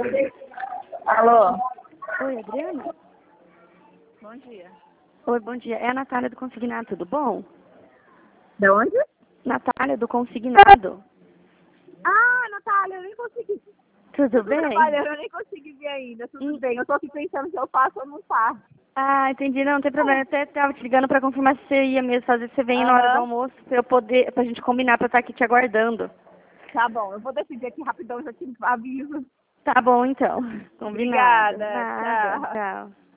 Alô? Oi, Adriana? Bom dia. Oi, bom dia. É a Natália do Consignado, tudo bom? De onde? Natália do Consignado. Ah, Natália, eu nem consegui. Tudo Tô bem? trabalhando, eu nem consegui ver ainda. Tudo bem, eu tô aqui pensando se eu faço ou não faço. Ah, entendi. Não tem problema. Eu até tava te ligando pra confirmar se você ia mesmo fazer. Você vem na hora do Aham. almoço pra eu poder, pra gente combinar pra estar aqui te aguardando. Tá bom, eu vou decidir aqui rapidão, já te aviso. Tá bom, então. Combinado. Obrigada, Nada. tchau. Tchau.